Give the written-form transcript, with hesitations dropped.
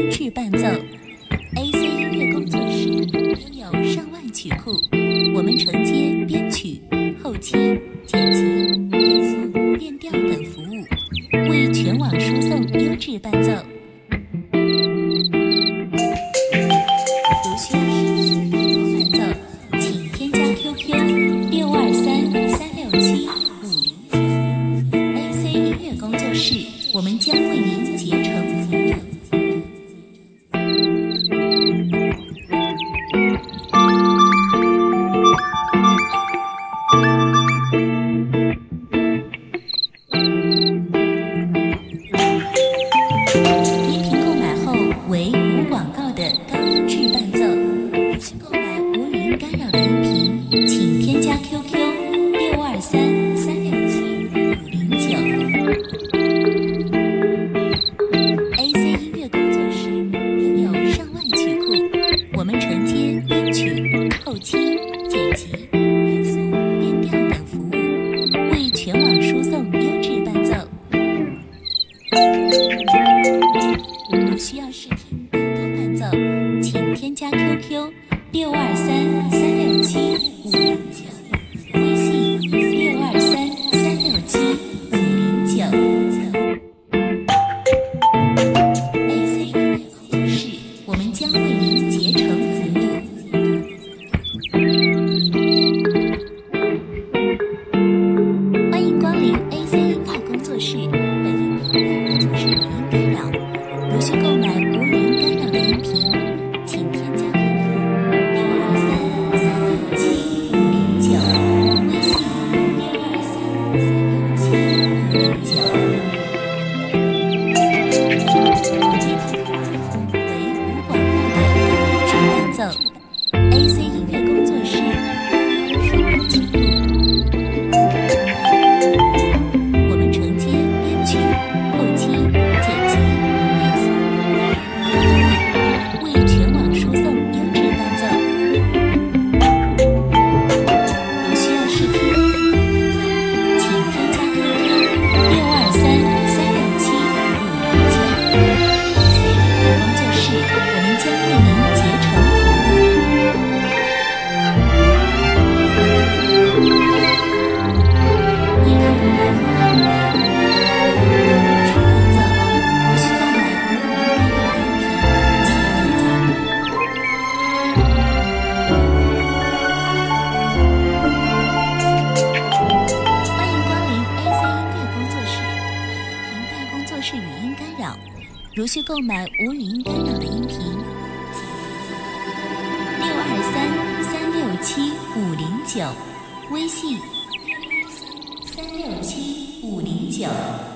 制伴奏 ，AC 音乐工作室拥有上万曲库，我们承接编曲、后期、剪辑、变速、变调等服务，为全网输送优质伴奏。如需要视频更多伴奏，请添加 QQ 623-367-509 AC 音乐工作室，我们将为您竭诚服务。音频购买后为无广告的高音质伴奏。需购买无语音干扰的音频，请添加 QQ 623-367-509。AC 音乐工作室拥有上万曲库，我们承接编曲、后期、剪辑、变速、变调等服务，为全网输送优质伴奏。如需要视听更多伴奏，请添加 QQ 623-367-509，微信623-367-509。AC 音乐工作室，我们将为您竭诚服务。欢迎光临 AC 音乐工作室，本音频内容就是语音干扰。如需购买无语音干扰的音频，请添加 QQ 623-367-509，微信623-367-509。为无广告的高音质伴奏 ，AC 音乐工作室拥有上万曲库，我们承接编曲、后期、剪辑、变速、为全网输送优质伴奏。如需要视听更多伴奏，请添加 QQ 623-367-509。AC 音乐工作室，我们将为您竭诚服务。音频购买后为质伴奏，如需购买无语音干扰的音频，请添加。欢迎光临 AC 音乐工作室，平台工作室语音干扰。如需购买无语音干扰的音频，请623-367-509，微信623-367-509。